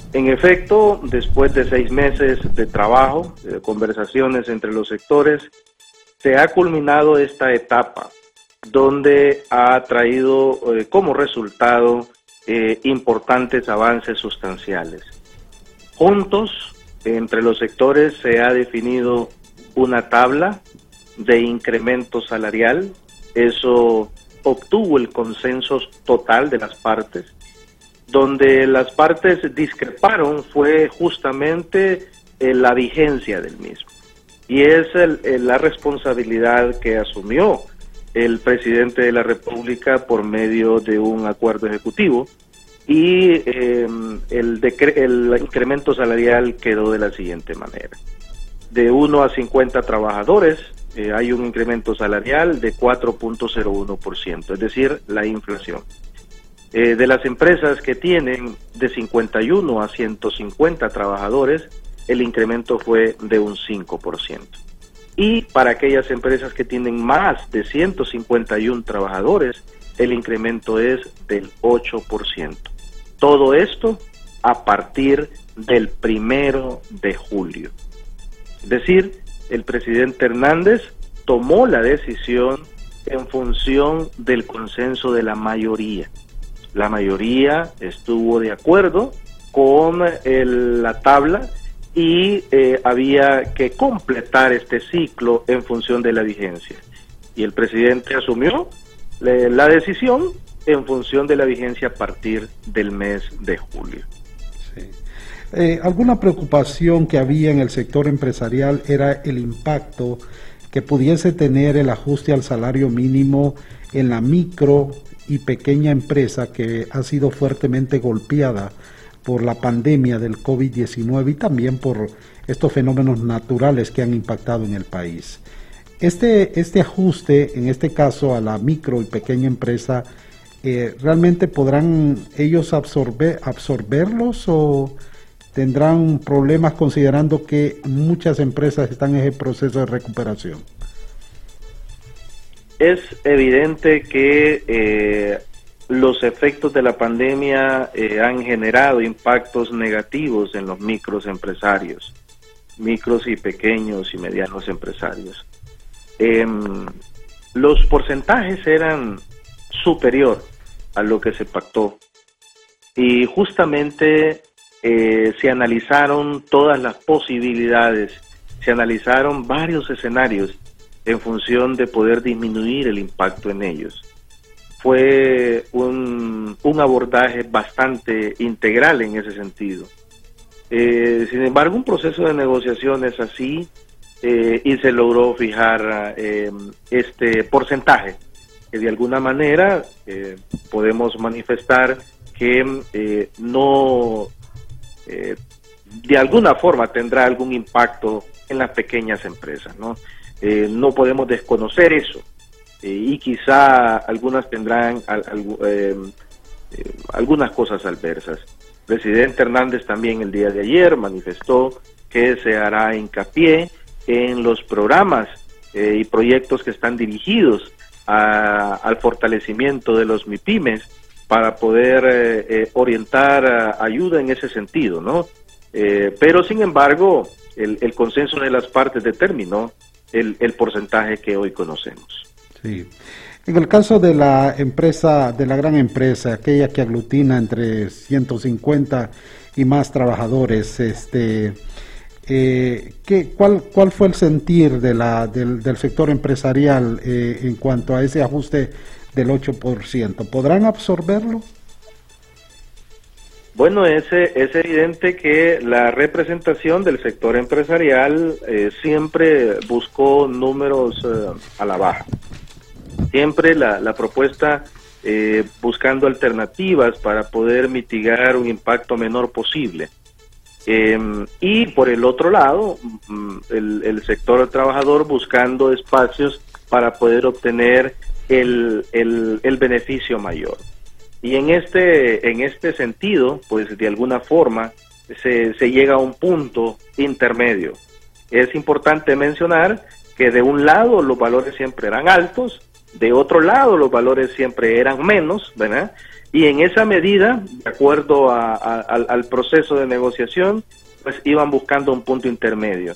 En efecto, después de 6 meses de trabajo, de conversaciones entre los sectores, se ha culminado esta etapa donde ha traído como resultado importantes avances sustanciales. Juntos, entre los sectores, se ha definido una tabla de incremento salarial. Eso obtuvo el consenso total de las partes. Donde las partes discreparon fue justamente la vigencia del mismo. Y es la responsabilidad que asumió el presidente de la República por medio de un acuerdo ejecutivo, y el incremento salarial quedó de la siguiente manera. De 1 a 50 trabajadores hay un incremento salarial de 4.01%, es decir, la inflación. De las empresas que tienen de 51 a 150 trabajadores, el incremento fue de un 5%. Y para aquellas empresas que tienen más de 151 trabajadores, el incremento es del 8%. Todo esto a partir del 1 de julio. Es decir, el presidente Hernández tomó la decisión en función del consenso de la mayoría. La mayoría estuvo de acuerdo con la tabla y había que completar este ciclo en función de la vigencia. Y el presidente asumió la decisión en función de la vigencia a partir del mes de julio. Sí. ¿Alguna preocupación que había en el sector empresarial era el impacto que pudiese tener el ajuste al salario mínimo en la micro y pequeña empresa, que ha sido fuertemente golpeada por la pandemia del COVID-19 y también por estos fenómenos naturales que han impactado en el país? Este ajuste, en este caso a la micro y pequeña empresa, ¿realmente podrán ellos absorberlos o tendrán problemas, considerando que muchas empresas están en ese proceso de recuperación? Es evidente que los efectos de la pandemia han generado impactos negativos en los micros empresarios, micros y pequeños y medianos empresarios. Los porcentajes eran superior a lo que se pactó, y justamente se analizaron todas las posibilidades, se analizaron varios escenarios en función de poder disminuir el impacto en ellos. Fue un abordaje bastante integral en ese sentido. Sin embargo, un proceso de negociaciones así, y se logró fijar este porcentaje, que de alguna manera podemos manifestar que no de alguna forma tendrá algún impacto en las pequeñas empresas, ¿no? No podemos desconocer eso, y quizá algunas tendrán algunas cosas adversas. El presidente Hernández también el día de ayer manifestó que se hará hincapié en los programas y proyectos que están dirigidos al fortalecimiento de los MIPYMES para poder orientar ayuda en ese sentido, ¿no? Pero sin embargo, el consenso de las partes determinó el porcentaje que hoy conocemos. Sí. En el caso de la empresa, de la gran empresa, aquella que aglutina entre 150 y más trabajadores, ¿cuál fue el sentir del sector empresarial en cuanto a ese ajuste del 8%? ¿Podrán absorberlo? Bueno, es evidente que la representación del sector empresarial siempre buscó números a la baja. Siempre la propuesta buscando alternativas para poder mitigar un impacto menor posible. Y por el otro lado, el sector trabajador buscando espacios para poder obtener el beneficio mayor. Y en este sentido, pues de alguna forma se llega a un punto intermedio. Es importante mencionar que de un lado los valores siempre eran altos De otro lado, los valores siempre eran menos, ¿verdad? Y en esa medida, de acuerdo al proceso de negociación, pues iban buscando un punto intermedio.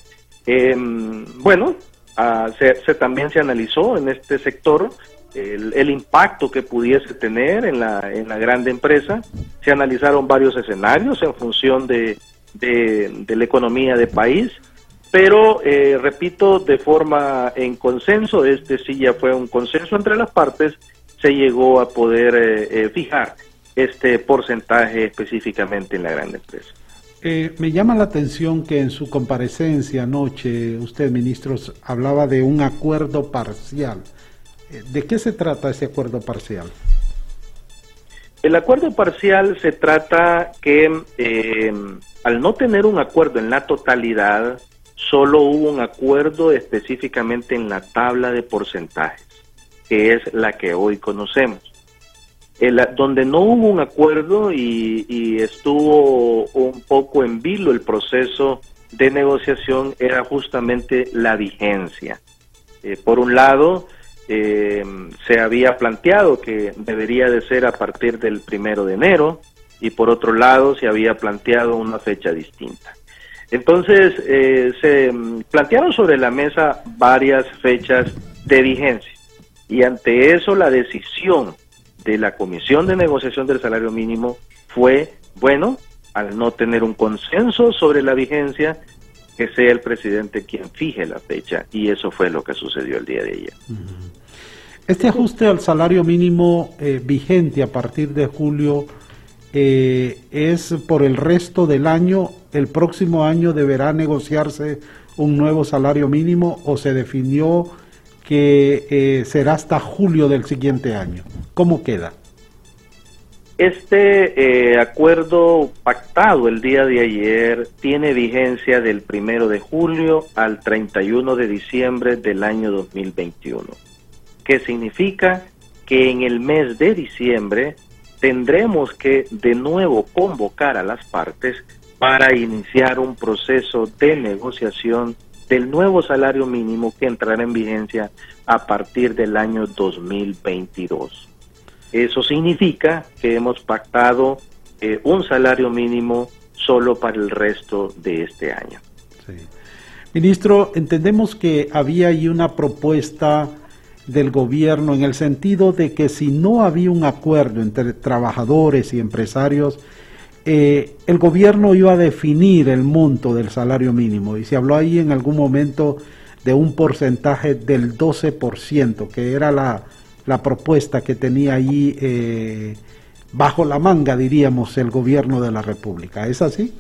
Bueno, también se analizó en este sector el impacto que pudiese tener en la grande empresa. Se analizaron varios escenarios en función de la economía del país, pero repito, de forma en consenso, sí ya fue un consenso entre las partes, se llegó a poder fijar este porcentaje específicamente en la grande empresa. Me llama la atención que en su comparecencia anoche, usted, ministro, hablaba de un acuerdo parcial. ¿De qué se trata ese acuerdo parcial? El acuerdo parcial se trata que al no tener un acuerdo en la totalidad, solo hubo un acuerdo específicamente en la tabla de porcentajes, que es la que hoy conocemos. Donde no hubo un acuerdo y estuvo un poco en vilo el proceso de negociación era justamente la vigencia. Por un lado, se había planteado que debería de ser a partir del 1 de enero y por otro lado se había planteado una fecha distinta. Entonces se plantearon sobre la mesa varias fechas de vigencia y ante eso la decisión de la Comisión de Negociación del Salario Mínimo fue, bueno, al no tener un consenso sobre la vigencia, que sea el presidente quien fije la fecha, y eso fue lo que sucedió el día de ayer. Este ajuste al salario mínimo vigente a partir de julio es por el resto del año. ¿El próximo año deberá negociarse un nuevo salario mínimo o se definió que será hasta julio del siguiente año? ¿Cómo queda? Este acuerdo pactado el día de ayer tiene vigencia del 1 de julio al 31 de diciembre del año 2021, que significa que en el mes de diciembre tendremos que de nuevo convocar a las partes para iniciar un proceso de negociación del nuevo salario mínimo que entrará en vigencia a partir del año 2022. Eso significa que hemos pactado un salario mínimo solo para el resto de este año. Sí. Ministro, entendemos que había ahí una propuesta del gobierno en el sentido de que si no había un acuerdo entre trabajadores y empresarios, el gobierno iba a definir el monto del salario mínimo y se habló ahí en algún momento de un porcentaje del 12%, que era la propuesta que tenía ahí bajo la manga, diríamos, el gobierno de la República. ¿Es así?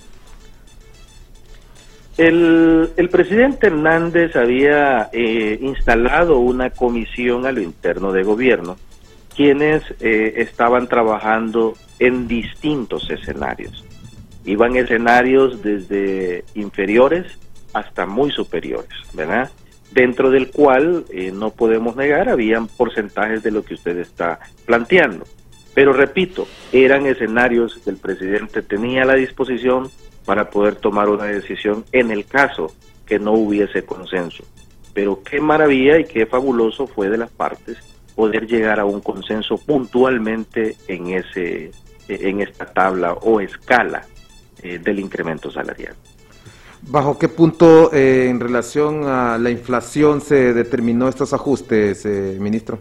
El presidente Hernández había instalado una comisión a lo interno de gobierno, quienes estaban trabajando en distintos escenarios. Iban escenarios desde inferiores hasta muy superiores, ¿verdad? Dentro del cual, no podemos negar, habían porcentajes de lo que usted está planteando. Pero repito, eran escenarios que el presidente tenía a la disposición para poder tomar una decisión en el caso que no hubiese consenso. Pero qué maravilla y qué fabuloso fue de las partes poder llegar a un consenso puntualmente en esta tabla o escala del incremento salarial. ¿Bajo qué punto en relación a la inflación se determinó estos ajustes, ministro?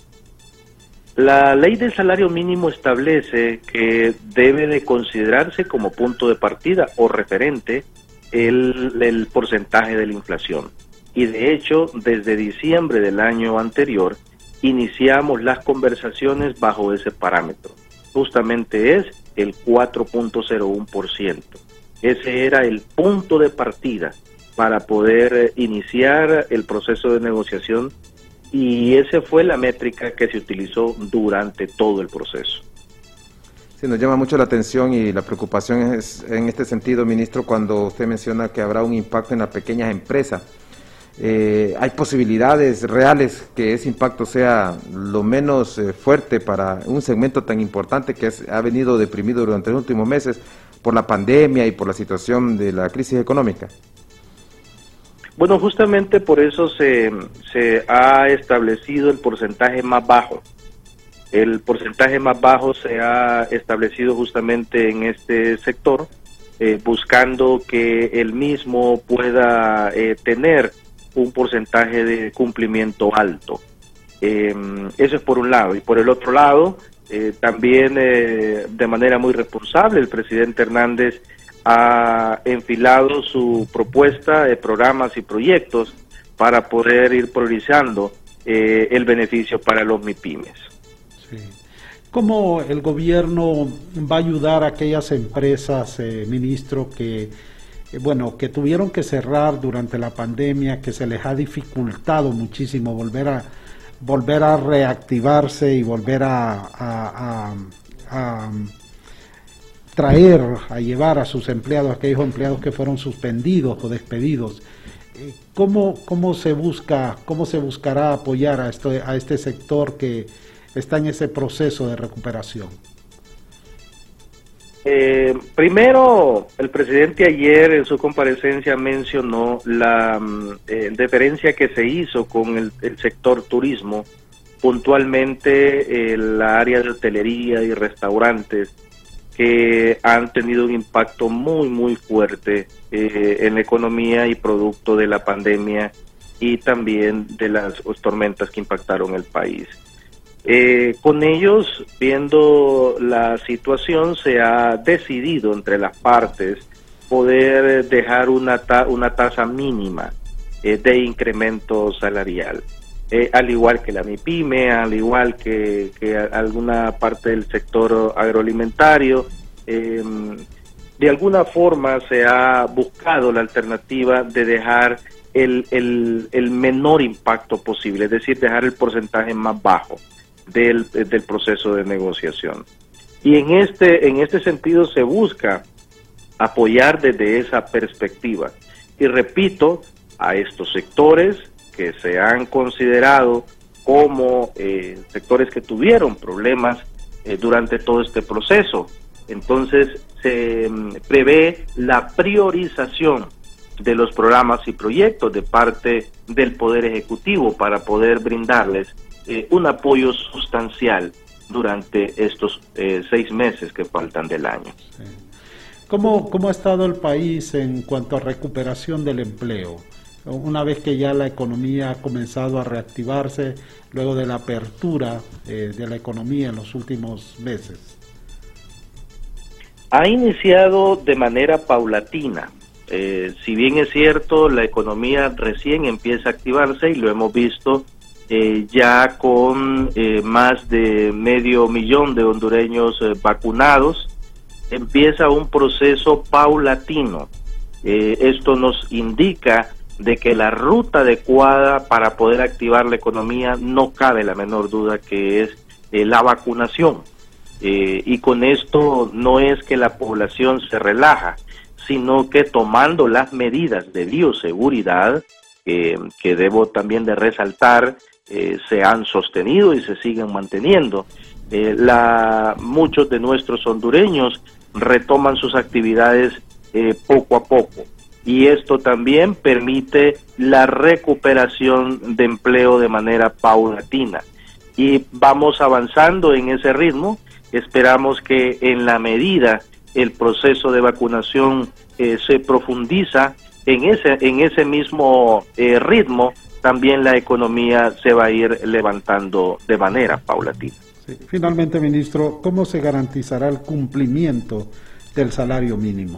La ley del salario mínimo establece que debe de considerarse como punto de partida o referente el porcentaje de la inflación. Y de hecho, desde diciembre del año anterior, iniciamos las conversaciones bajo ese parámetro. Justamente es el 4.01%. Ese era el punto de partida para poder iniciar el proceso de negociación y esa fue la métrica que se utilizó durante todo el proceso. Sí, nos llama mucho la atención y la preocupación es en este sentido, ministro, cuando usted menciona que habrá un impacto en las pequeñas empresas. ¿Hay posibilidades reales que ese impacto sea lo menos fuerte para un segmento tan importante que ha venido deprimido durante los últimos meses por la pandemia y por la situación de la crisis económica? Bueno, justamente por eso se ha establecido el porcentaje más bajo. El porcentaje más bajo se ha establecido justamente en este sector, buscando que el mismo pueda tener un porcentaje de cumplimiento alto. Eso es por un lado. Y por el otro lado, también de manera muy responsable, el presidente Hernández ha enfilado su propuesta de programas y proyectos para poder ir priorizando el beneficio para los MIPYMES. Sí. ¿Cómo el gobierno va a ayudar a aquellas empresas, ministro, que tuvieron que cerrar durante la pandemia, que se les ha dificultado muchísimo volver a reactivarse y volver a traer, a llevar a sus empleados, aquellos empleados que fueron suspendidos o despedidos? ¿Cómo se buscará apoyar a este sector que está en ese proceso de recuperación? Primero, el presidente ayer en su comparecencia mencionó la deferencia que se hizo con el sector turismo, puntualmente la área de hotelería y restaurantes, que han tenido un impacto muy fuerte en la economía y producto de la pandemia y también de las tormentas que impactaron el país. Con ellos, viendo la situación, se ha decidido entre las partes poder dejar una tasa mínima de incremento salarial, al igual que la MIPYME, al igual que alguna parte del sector agroalimentario. De alguna forma se ha buscado la alternativa de dejar el menor impacto posible, es decir, dejar el porcentaje más bajo del proceso de negociación. Y en este sentido se busca apoyar desde esa perspectiva. Y repito, a estos sectores que se han considerado como sectores que tuvieron problemas durante todo este proceso. Entonces se prevé la priorización de los programas y proyectos de parte del Poder Ejecutivo para poder brindarles un apoyo sustancial durante estos 6 meses que faltan del año. Sí. ¿Cómo ha estado el país en cuanto a recuperación del empleo? Una vez que ya la economía ha comenzado a reactivarse, luego de la apertura de la economía en los últimos meses. Ha iniciado de manera paulatina. Si bien es cierto, la economía recién empieza a activarse y lo hemos visto ya con más de 500,000 de hondureños vacunados, empieza un proceso paulatino. Esto nos indica de que la ruta adecuada para poder activar la economía no cabe la menor duda que es la vacunación. Y con esto no es que la población se relaja, sino que tomando las medidas de bioseguridad, que debo también de resaltar, se han sostenido y se siguen manteniendo. Muchos de nuestros hondureños retoman sus actividades poco a poco, y esto también permite la recuperación de empleo de manera paulatina. Y vamos avanzando en ese ritmo. Esperamos que en la medida el proceso de vacunación se profundiza en ese mismo ritmo, también la economía se va a ir levantando de manera paulatina. Sí. Finalmente, ministro, ¿cómo se garantizará el cumplimiento del salario mínimo?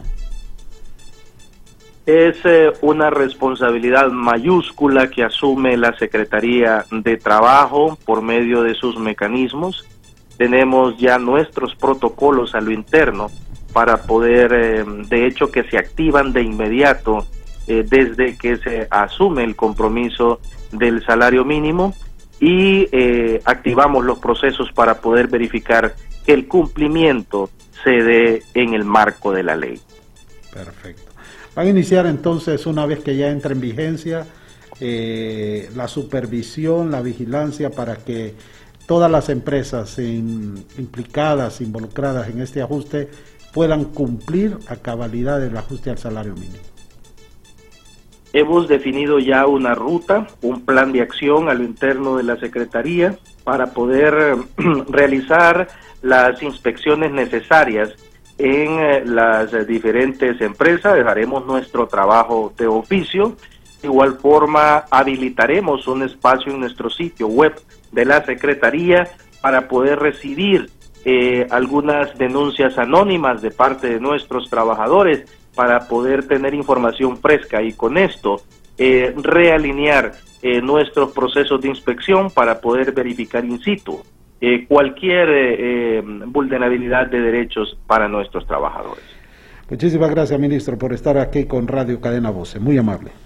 Es una responsabilidad mayúscula que asume la Secretaría de Trabajo por medio de sus mecanismos. Tenemos ya nuestros protocolos a lo interno para poder, de hecho, que se activan de inmediato desde que se asume el compromiso del salario mínimo, y activamos los procesos para poder verificar que el cumplimiento se dé en el marco de la ley. Perfecto. Van a iniciar entonces, una vez que ya entre en vigencia, la supervisión, la vigilancia para que todas las empresas implicadas, involucradas en este ajuste, puedan cumplir a cabalidad el ajuste al salario mínimo. Hemos definido ya una ruta, un plan de acción a lo interno de la Secretaría para poder realizar las inspecciones necesarias en las diferentes empresas. Haremos nuestro trabajo de oficio. De igual forma, habilitaremos un espacio en nuestro sitio web de la Secretaría para poder recibir algunas denuncias anónimas de parte de nuestros trabajadores, para poder tener información fresca y con esto realinear nuestros procesos de inspección para poder verificar in situ cualquier vulnerabilidad de derechos para nuestros trabajadores. Muchísimas gracias, ministro, por estar aquí con Radio Cadena Voce. Muy amable.